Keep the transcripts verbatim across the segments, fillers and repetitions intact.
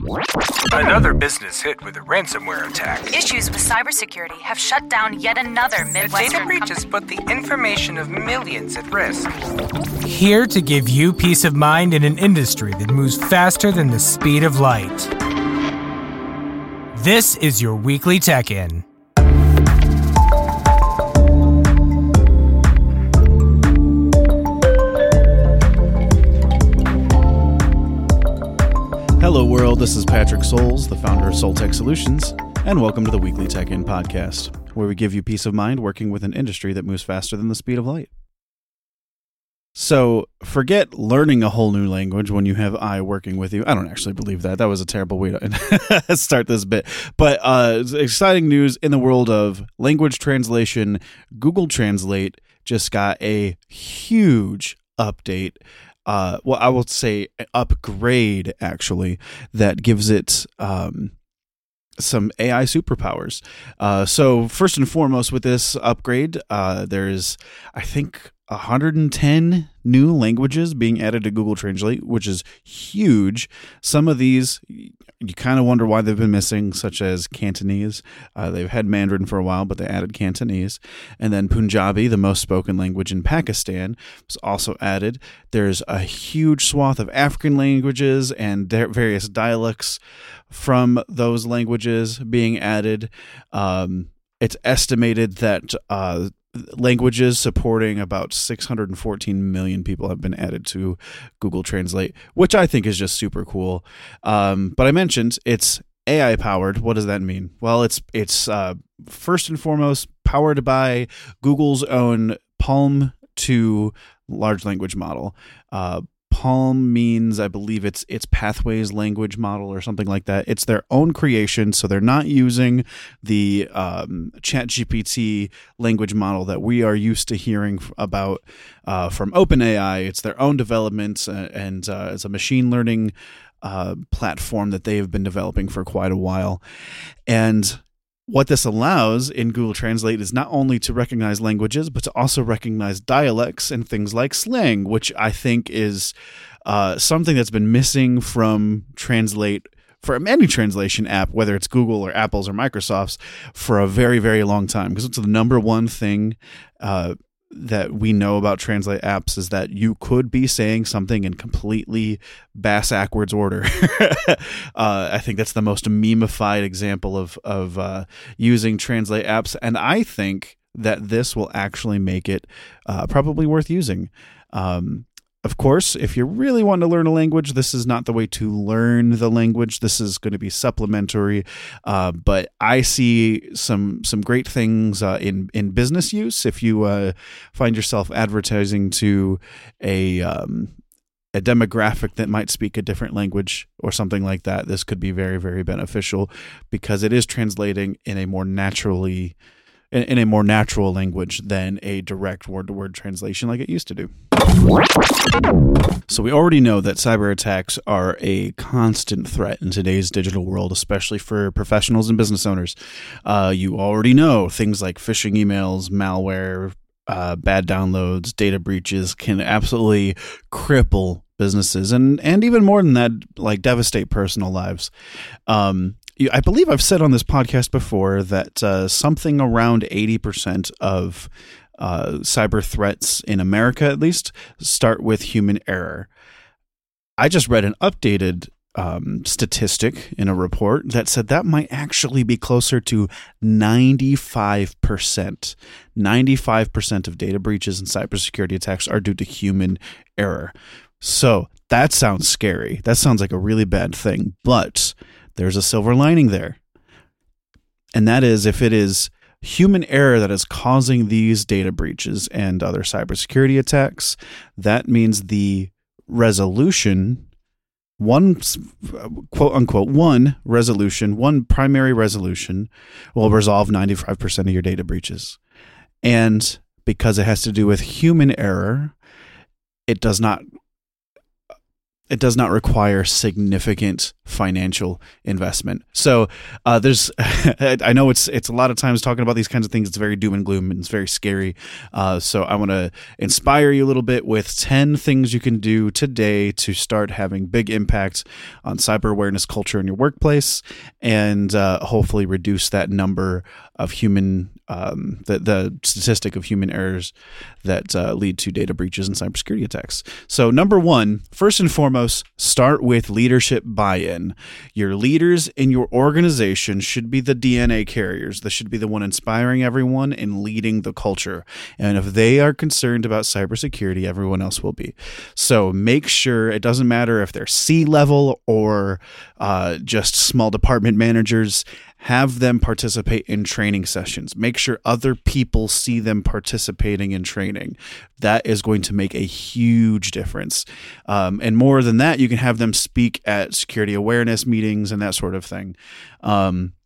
Another business hit with a ransomware attack. Issues with cybersecurity have shut down yet another Midwestern The data breach has company. put the information of millions at risk. Here to give you peace of mind in an industry that moves faster than the speed of light. This is your weekly Tech In. Hello world, this is Patrick Souls, the founder of Soltech Solutions, and welcome to the Weekly Tech In podcast, where we give you peace of mind working with an industry that moves faster than the speed of light. So forget learning a whole new language when you have I working with you. I don't actually believe that. That was a terrible way to start this bit. But uh, exciting news in the world of language translation. Google Translate just got a huge update. Uh, well, I will say upgrade, actually, that gives it um, some A I superpowers. Uh, so first and foremost with this upgrade, uh, there's, I think, one hundred ten new languages being added to Google Translate, which is huge. Some of these, you kind of wonder why they've been missing, such as Cantonese. Uh, they've had Mandarin for a while, but they added Cantonese. And then Punjabi, the most spoken language in Pakistan, was also added. There's a huge swath of African languages and their various dialects from those languages being added. Um, it's estimated that uh, languages supporting about six hundred fourteen million people have been added to Google Translate, which I think is just super cool. Um, but I mentioned it's A I powered. What does that mean? Well, it's it's uh, first and foremost powered by Google's own Palm two large language model. Uh, Palm means, I believe it's it's Pathways language model or something like that. It's their own creation, so they're not using the um, ChatGPT language model that we are used to hearing about uh, from OpenAI. It's their own development, uh, and uh, it's a machine learning uh, platform that they have been developing for quite a while. And what this allows in Google Translate is not only to recognize languages, but to also recognize dialects and things like slang, which I think is uh, something that's been missing from Translate, from any translation app, whether it's Google or Apple's or Microsoft's, for a very, very long time. Because it's the number one thing uh, that we know about Translate apps is that you could be saying something in completely bass-ackwards order. uh, I think that's the most meme-ified example of, of uh, using Translate apps, and I think that this will actually make it uh, probably worth using. Um, Of course, if you really want to learn a language, this is not the way to learn the language. This is going to be supplementary. Uh, but I see some some great things uh, in, in business use. If you uh, find yourself advertising to a um, a demographic that might speak a different language or something like that, this could be very, very beneficial because it is translating in a more naturally in a more natural language than a direct word-to-word translation like it used to do. So we already know that cyber attacks are a constant threat in today's digital world, especially for professionals and business owners. Uh, you already know things like phishing emails, malware, uh, bad downloads, data breaches can absolutely cripple businesses and, and even more than that, like devastate personal lives. Um, I believe I've said on this podcast before that uh, something around eighty percent of uh, cyber threats in America, at least, start with human error. I just read an updated um, statistic in a report that said that might actually be closer to ninety-five percent. ninety-five percent of data breaches and cybersecurity attacks are due to human error. So that sounds scary. That sounds like a really bad thing, but there's a silver lining there. And that is, if it is human error that is causing these data breaches and other cybersecurity attacks, that means the resolution, one quote unquote, one resolution, one primary resolution will resolve ninety-five percent of your data breaches. And because it has to do with human error, it does not it does not require significant financial investment. So uh, there's, I know it's it's a lot of times talking about these kinds of things, it's very doom and gloom and it's very scary. Uh, so I want to inspire you a little bit with ten things you can do today to start having big impact on cyber awareness culture in your workplace, and uh, hopefully reduce that number of human, um, the, the statistic of human errors that uh, lead to data breaches and cybersecurity attacks. So number one, first and foremost, start with leadership buy-in. Your leaders in your organization should be the D N A carriers. They should be the one inspiring everyone and leading the culture. And if they are concerned about cybersecurity, everyone else will be. So make sure, it doesn't matter if they're C-level or uh, just small department managers, have them participate in training sessions. Make sure other people see them participating in training. That is going to make a huge difference. Um, and more than that, you can have them speak at security awareness meetings and that sort of thing. Um,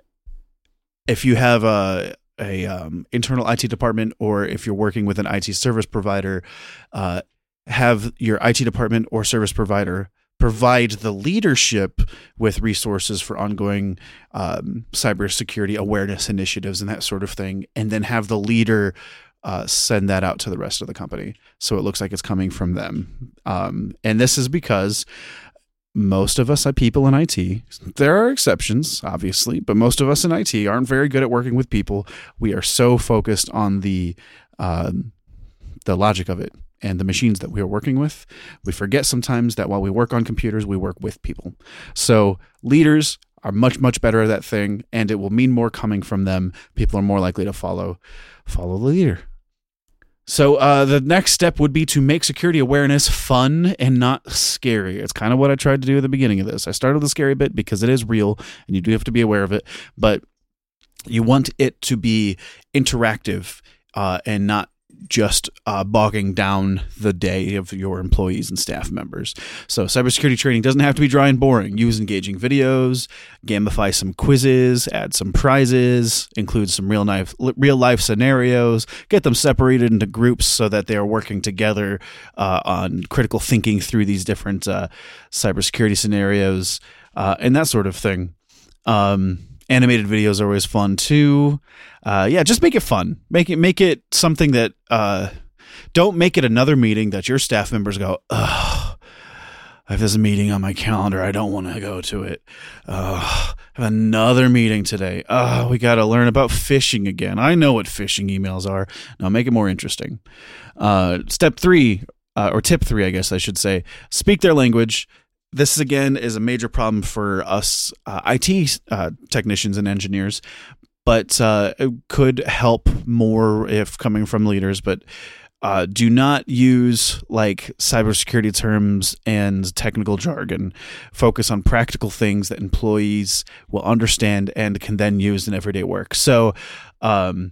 if you have a a um, internal I T department, or if you're working with an I T service provider, uh, have your I T department or service provider provide the leadership with resources for ongoing um, cybersecurity awareness initiatives and that sort of thing, and then have the leader uh, send that out to the rest of the company so it looks like it's coming from them. Um, and this is because most of us people in I T, there are exceptions, obviously, but most of us in I T aren't very good at working with people. We are so focused on the um, the logic of it and the machines that we are working with. We forget sometimes that while we work on computers, we work with people. So leaders are much, much better at that thing, and it will mean more coming from them. People are more likely to follow, follow the leader. So uh, the next step would be to make security awareness fun and not scary. It's kind of what I tried to do at the beginning of this. I started with the scary bit because it is real, and you do have to be aware of it, but you want it to be interactive uh, and not just uh, bogging down the day of your employees and staff members. So cybersecurity training doesn't have to be dry and boring. Use engaging videos, gamify some quizzes, add some prizes, include some real life, real life scenarios, get them separated into groups so that they are working together uh, on critical thinking through these different uh, cybersecurity scenarios uh, and that sort of thing. Um, Animated videos are always fun too. Uh, yeah, just make it fun. Make it make it something that uh, don't make it another meeting that your staff members go, ugh, I have this meeting on my calendar. I don't want to go to it. Ugh, I have another meeting today. Ugh, we got to learn about phishing again. I know what phishing emails are. Now make it more interesting. Uh, step three, uh, or tip three, I guess I should say, speak their language. This, again, is a major problem for us uh, I T uh, technicians and engineers, but uh, it could help more if coming from leaders. But uh, do not use like cybersecurity terms and technical jargon. Focus on practical things that employees will understand and can then use in everyday work. So, um,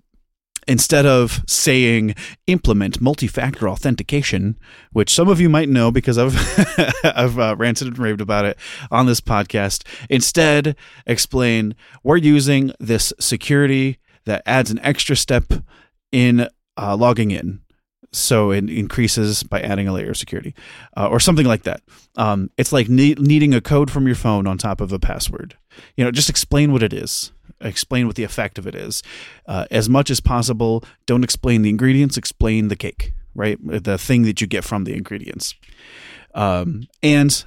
instead of saying implement multi-factor authentication, which some of you might know because I've I've uh, ranted and raved about it on this podcast, instead explain we're using this security that adds an extra step in uh, logging in. So it increases by adding a layer of security uh, or something like that. Um, it's like ne- needing a code from your phone on top of a password. You know, just explain what it is. Explain what the effect of it is. Uh, as much as possible, don't explain the ingredients, explain the cake, right? The thing that you get from the ingredients. Um, and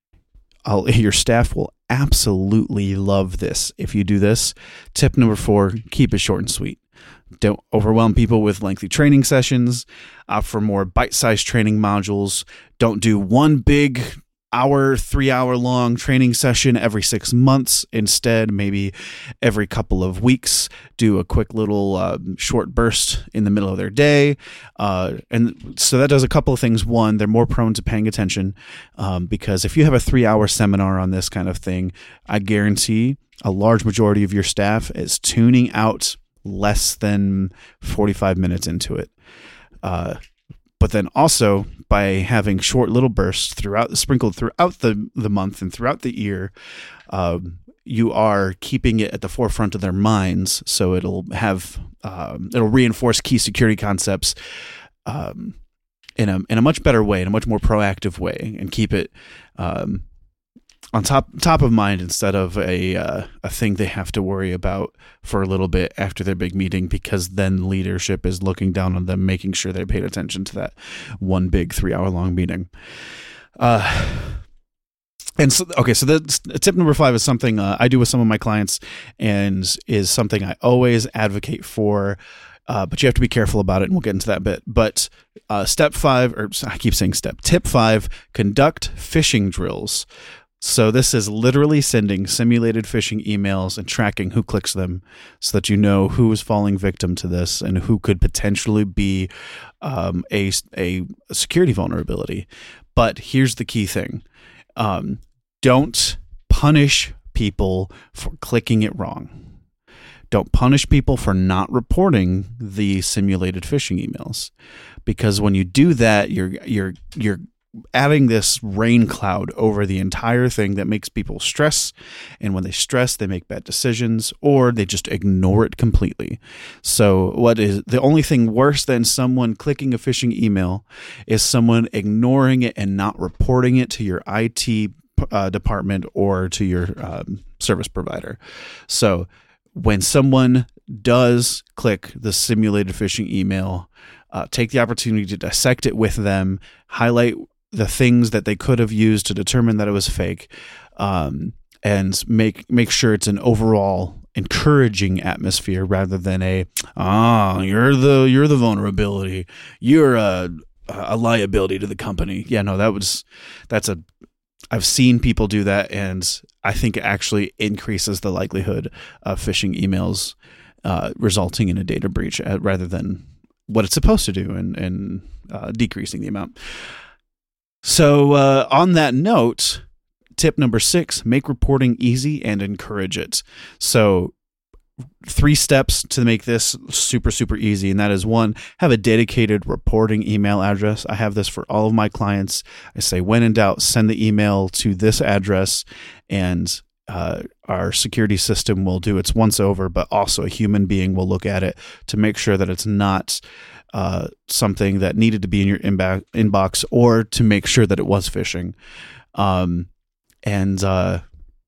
I'll, your staff will absolutely love this if you do this. Tip number four, keep it short and sweet. Don't overwhelm people with lengthy training sessions. Opt for more bite-sized training modules. Don't do one big hour, three hour long training session every six months. Instead, maybe every couple of weeks, do a quick little uh, short burst in the middle of their day. Uh, and so that does a couple of things. One, they're more prone to paying attention um, because if you have a three hour seminar on this kind of thing, I guarantee a large majority of your staff is tuning out less than forty-five minutes into it. Uh, But then also by having short little bursts throughout, sprinkled throughout the, the month and throughout the year, um, you are keeping it at the forefront of their minds. So it'll have, um, it'll reinforce key security concepts, um, in a in a much better way, in a much more proactive way, and keep it um, on top top of mind instead of a uh, a thing they have to worry about for a little bit after their big meeting, because then leadership is looking down on them, making sure they paid attention to that one big three hour long meeting. Uh, and so, okay, so the tip number five is something uh, I do with some of my clients, and is something I always advocate for. Uh, but you have to be careful about it, and we'll get into that bit. But uh, step five, or I keep saying step, tip five, conduct phishing drills. So this is literally sending simulated phishing emails and tracking who clicks them, so that you know who is falling victim to this and who could potentially be um, a, a security vulnerability. But here's the key thing. Um, don't punish people for clicking it wrong. Don't punish people for not reporting the simulated phishing emails, because when you do that, you're you're you're adding this rain cloud over the entire thing that makes people stress, and when they stress, they make bad decisions, or they just ignore it completely. So what is the only thing worse than someone clicking a phishing email is someone ignoring it and not reporting it to your I T uh, department or to your um, service provider. So when someone does click the simulated phishing email, uh, take the opportunity to dissect it with them, highlight the things that they could have used to determine that it was fake, um, and make make sure it's an overall encouraging atmosphere rather than a ah you're the you're the vulnerability, you're a a liability to the company. Yeah, no, that was that's a I've seen people do that, and I think it actually increases the likelihood of phishing emails uh, resulting in a data breach uh, rather than what it's supposed to do, and, and uh, decreasing the amount. So uh, on that note, tip number six, make reporting easy and encourage it. So three steps to make this super, super easy. And that is, one, have a dedicated reporting email address. I have this for all of my clients. I say, when in doubt, send the email to this address, and uh, our security system will do its once over, but also a human being will look at it to make sure that it's not uh, something that needed to be in your inba- inbox, or to make sure that it was phishing. Um, and, uh,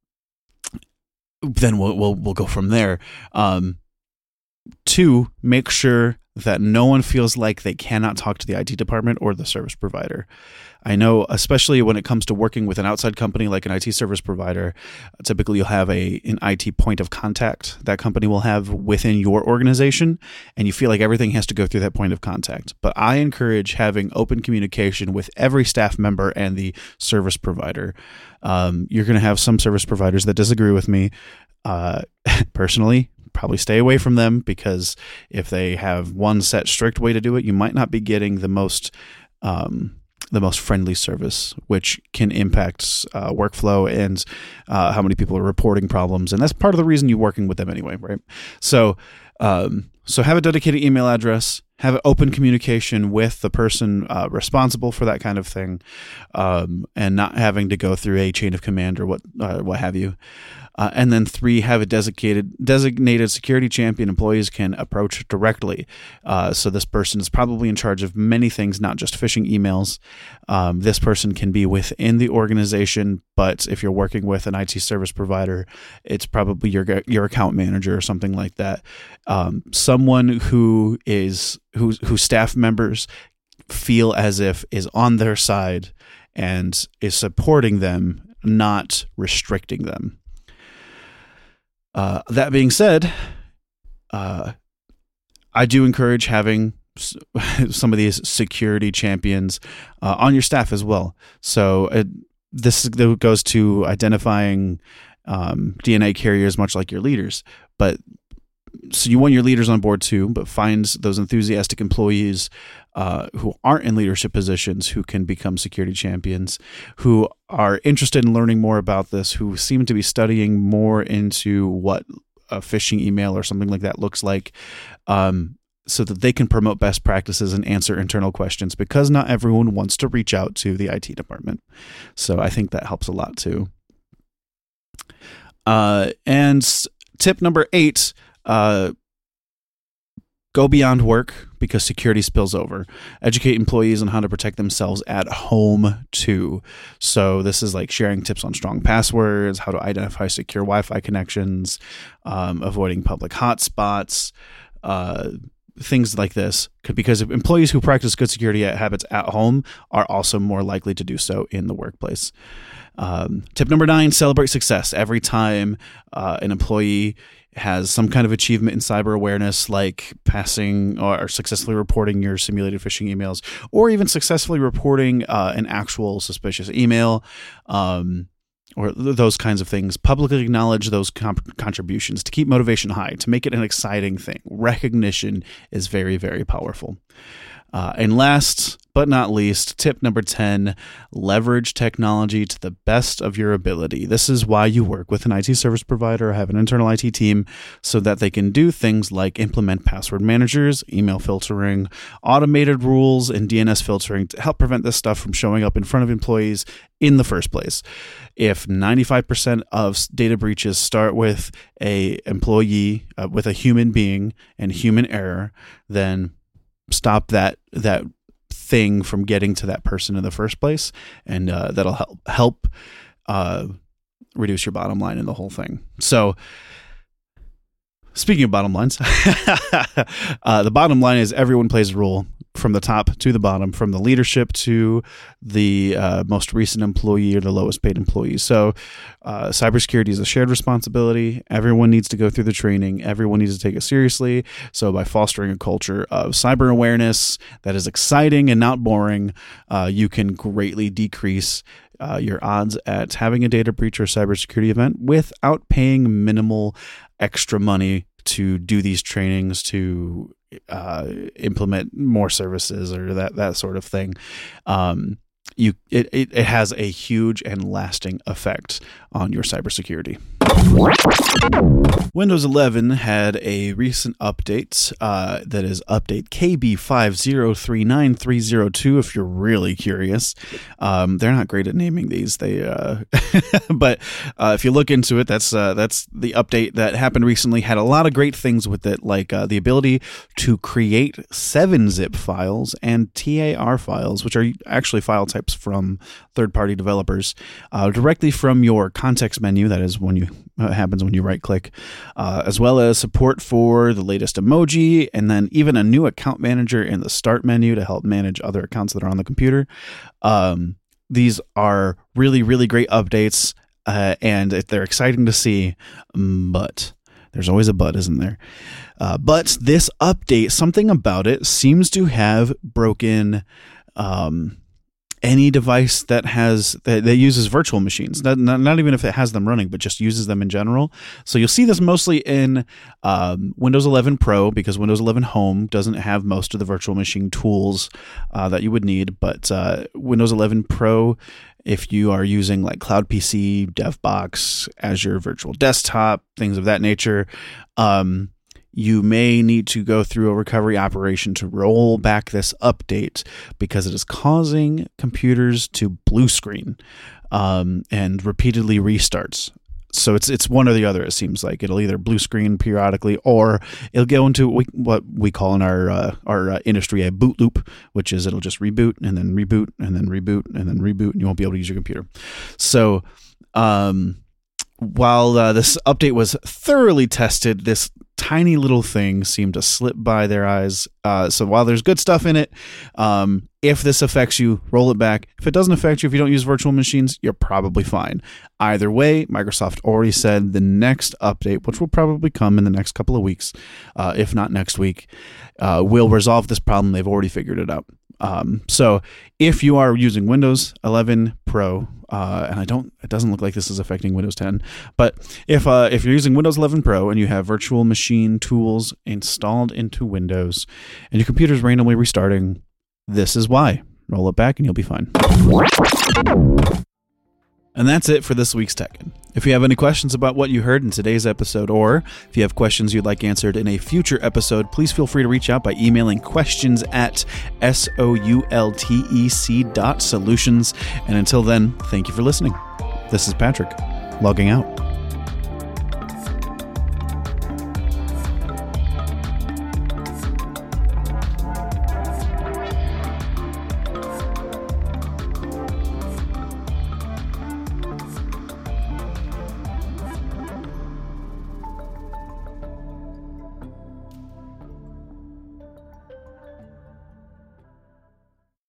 then we'll, we'll, we'll go from there. Um, two, make sure that no one feels like they cannot talk to the I T department or the service provider. I know, especially when it comes to working with an outside company like an I T service provider, typically you'll have a an I T point of contact that company will have within your organization, and you feel like everything has to go through that point of contact. But I encourage having open communication with every staff member and the service provider. Um, you're going to have some service providers that disagree with me. Uh, personally, probably stay away from them, because if they have one set strict way to do it, you might not be getting the most um, the most friendly service, which can impact uh, workflow and uh, how many people are reporting problems. And that's part of the reason you're working with them anyway, right? So, um, so have a dedicated email address, have an open communication with the person uh, responsible for that kind of thing, um, and not having to go through a chain of command or what uh, what have you. Uh, and then three, have a designated designated security champion employees can approach directly. Uh, so this person is probably in charge of many things, not just phishing emails. Um, this person can be within the organization, but if you're working with an I T service provider, it's probably your your account manager or something like that. Um, someone who is who whose staff members feel as if is on their side and is supporting them, not restricting them. Uh, that being said, uh, I do encourage having some of these security champions uh, on your staff as well. So it, this goes to identifying um, D N A carriers, much like your leaders. But so you want your leaders on board too, but find those enthusiastic employees uh, who aren't in leadership positions who can become security champions, who are interested in learning more about this, who seem to be studying more into what a phishing email or something like that looks like, um, so that they can promote best practices and answer internal questions, because not everyone wants to reach out to the I T department. So I think that helps a lot too. Uh, and tip number eight, Uh, go beyond work, because security spills over. Educate employees on how to protect themselves at home too. So this is like sharing tips on strong passwords, how to identify secure Wi-Fi connections, um, avoiding public hotspots, uh, things like this. Because employees who practice good security habits at home are also more likely to do so in the workplace. Um, tip number nine, celebrate success. Every time uh, an employee has some kind of achievement in cyber awareness, like passing or successfully reporting your simulated phishing emails, or even successfully reporting uh, an actual suspicious email, um, or th- those kinds of things, publicly acknowledge those comp- contributions to keep motivation high, to make it an exciting thing. Recognition is very, very powerful. Uh, and last but not least, tip number ten, leverage technology to the best of your ability. This is why you work with an I T service provider or have an internal I T team, so that they can do things like implement password managers, email filtering, automated rules, and D N S filtering to help prevent this stuff from showing up in front of employees in the first place. If ninety-five percent of data breaches start with a employee, uh, with a human being and human error, then stop that that thing from getting to that person in the first place, and uh, that'll help help uh, reduce your bottom line in the whole thing. So, speaking of bottom lines, uh, the bottom line is everyone plays a role, from the top to the bottom, from the leadership to the uh, most recent employee or the lowest paid employee. So uh, cybersecurity is a shared responsibility. Everyone needs to go through the training. Everyone needs to take it seriously. So by fostering a culture of cyber awareness that is exciting and not boring, uh, you can greatly decrease uh, your odds at having a data breach or cybersecurity event without paying minimal extra money to do these trainings, to uh, implement more services or that, that sort of thing. Um, you it, it, it has a huge and lasting effect on your cybersecurity. Windows eleven had a recent update uh, that is update K B five zero three nine three zero two. If you're really curious, um, they're not great at naming these. They, uh, but uh, if you look into it, that's uh, that's the update that happened recently. Had a lot of great things with it, like uh, the ability to create seven zip files and T A R files, which are actually file types from third-party developers, uh, directly from your context menu. That is when you uh, happens when you right-click, uh, as well as support for the latest emoji, and then even a new account manager in the start menu to help manage other accounts that are on the computer. Um, these are really, really great updates, uh, and they're exciting to see, but there's always a but, isn't there? Uh, but this update, something about it seems to have broken um, any device that has that, that uses virtual machines. Not, not, not even if it has them running, but just uses them in general. So you'll see this mostly in um, Windows eleven Pro, because Windows eleven Home doesn't have most of the virtual machine tools uh, that you would need. But uh, Windows eleven Pro, if you are using like Cloud P C, DevBox, Azure Virtual Desktop, things of that nature, um, you may need to go through a recovery operation to roll back this update, because it is causing computers to blue screen um, and repeatedly restarts. So it's it's one or the other. It seems like it'll either blue screen periodically, or it'll go into what we call in our uh, our uh, industry a boot loop, which is it'll just reboot and then reboot and then reboot and then reboot, and you won't be able to use your computer. So um, while uh, this update was thoroughly tested, this tiny little thing seemed to slip by their eyes. Uh, so while there's good stuff in it, um, if this affects you, roll it back. If it doesn't affect you, if you don't use virtual machines, you're probably fine. Either way, Microsoft already said the next update, which will probably come in the next couple of weeks, uh, if not next week, uh, will resolve this problem. They've already figured it out. Um, so if you are using Windows eleven Pro, uh, and I don't, it doesn't look like this is affecting Windows ten, but if, uh, if you're using Windows eleven Pro and you have virtual machine tools installed into Windows and your computer's randomly restarting, this is why. Roll it back and you'll be fine. And that's it for this week's Tech-In. If you have any questions about what you heard in today's episode, or if you have questions you'd like answered in a future episode, please feel free to reach out by emailing questions at soultec dot solutions. And until then, thank you for listening. This is Patrick, logging out.